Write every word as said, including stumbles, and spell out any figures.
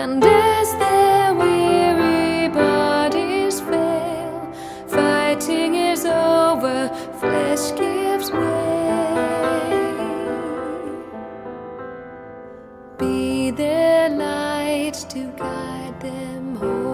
And as their weary bodies fail, fighting is over, flesh gives way. Be their light to guide them home.